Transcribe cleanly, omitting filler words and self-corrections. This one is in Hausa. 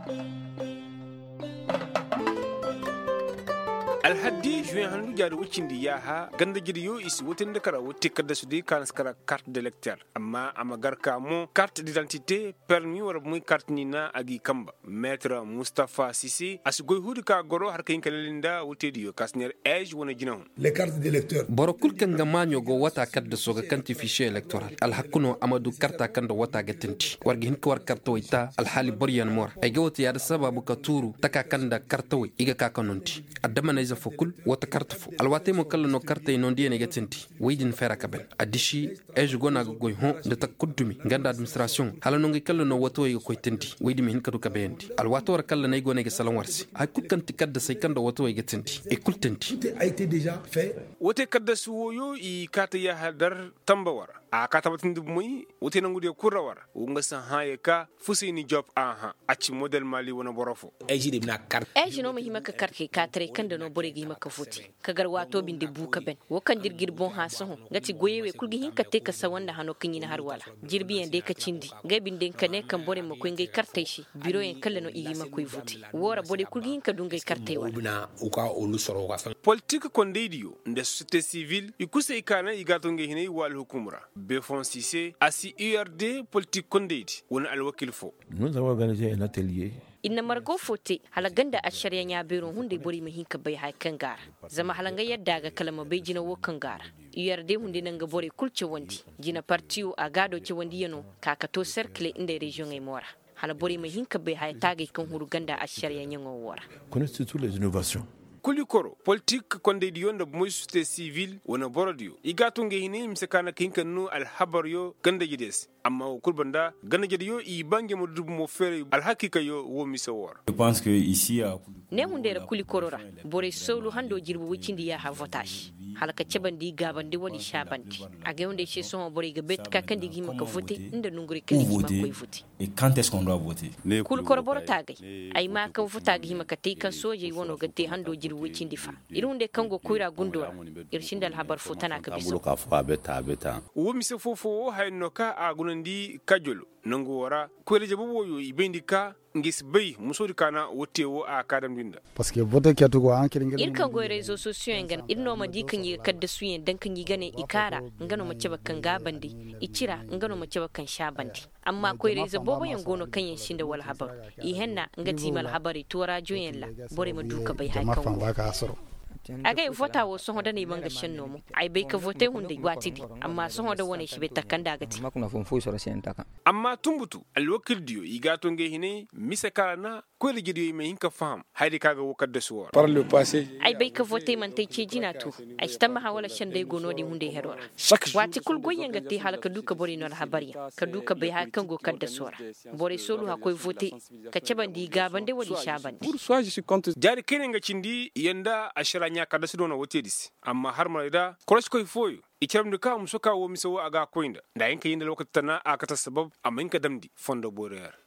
alhaddi juin handu jari wucindi yaha ganda jidi yo isi wotin da kara wotti kada su di kan skara carte d'électeur amma amagar mo carte d'identité permis war muy carte ni na agi kamba maître Moustapha Sissi asgoy hudu ka goro har kayin kalalinda wote diyo kasner age wona jinahun les cartes d'électeur borokul kan ga manyo go wata kadda soga kanti fichier électoral al hakuno amadu karta kanda wata ga tinti wargi hin war karta wita al hali boryan mor ay ga wata yar sababu ka turu taka kanda karta wi iga ka kanonti adama na fokul wata karta fo alwate mo kala no karta non diene gatinti weydin fera kaben adishi eju gona go goy hon de takuddumi ganda administration hala no ngi kala no wato yi ko tinti weydi mi hin kadu kabendi alwato war kala nay gone ga salon warsi ay kulkanti kadda say kanda wato yi gatinti e kultanti tout a été déjà fait wote kadda su woyo i kata ya hadar tambawara a kata batin dub muy wote nangu de kurawar wonga san haye ka fusini job aha aci model mali wona borofo eji de na carte eji no mahima ka karke ka tare kanda no boregi maka futi kagar wato binde buka ben wokan dirgir bon ha son gati goyewe kulgi hin ka te ka sawanda hano kinyi na har wala jirbi en de ka cindi ga binde ka ne kan bore mako ngai karte shi biro en kala no igi mako futi wora bode kulgi hin ka dungai karte wala buna uka olu soro ka fan politique kondidio nde société civile ikuse ikana igato nge hine wal hukumra Befon Cissé asi URD politique kondidi wona alwakil fo nous avons organisé un atelier inna margo fote halaganda a shari'a ya biro hunde bori mahin ka bai haikan gara zama halanga yadda ga kalama bai jina wokan gara URD hunde nan ga bori kulce wandi jina partiyo a gado ce wandi yano kakato cercle inda region ai mora hala bori mahin ka bai hai tage kan huru ganda a shari'a yan wora connaissez toutes les innovations kulikoro politique kondidi yonda moy société civile wona borodio igato nge hine msekana kinkan no alhabaryo ganda jides amma kulbanda ganda jediyo i bange mo dub mo fere alhakika yo wo misawor je pense que ici à ne hunde ra kulikorora bore solo hando jirbu wicindi ya ha votage halaka cebandi gabandi wali shabandi aga hunde che son bore ga bet ka kandi gi maka vote inda nunguri kandi gi maka vote et quand est-ce qu'on doit voter kulkoro boro tagay ay ma kan vota gi maka te kan soje wono gatti hando jirbu wicindi fa irunde kango kuira gundora irshindal habar fotana ka biso wo misafofo hayno ka agunandi kajolo nango wara kwele jabu woyo ibendi ka ngis bay musori kana wotewo a kadam dinda parce que vote ke to go an kirin il kan go réseaux sociaux ngan irno ma di kan yi kadda suyen dan kan yi gane ikara ngano mace bakan gabandi icira ngano mace bakan shabandi amma ko réseaux bobo yan gono kan yin shinda wal habar i henna ngati mal habari to radio yen la bore ma duka bai haikan aga yi vota wo son hoda ne manga shan nomo ai bai ka vote hunde gwatidi amma son hoda woni shi bai takanda gati makuna fon fo soro sen taka amma tumbutu alwakil diyo igato nge hine misakana ko le gidiyo me hinka fam hayde kaga wokad de suwar par le passé ai bai ka vote man tay ce jina to ai stamma hawala shan dai gono di hunde herora wati kul goyen gati halaka duka bori no habari ka duka bai ha kan go kadda suwar bori solu ha koy vote ka cebandi gabande wadi shabandi pour soi je suis contre jari kenenga cindi yanda ashara nya kada su dona wote disi amma har ma da kolas koy foyo ikiram da ka muso ka wo miso aga koinda da yanka yin da lokacin na aka ta sabab amma yanka damdi fondo boriyar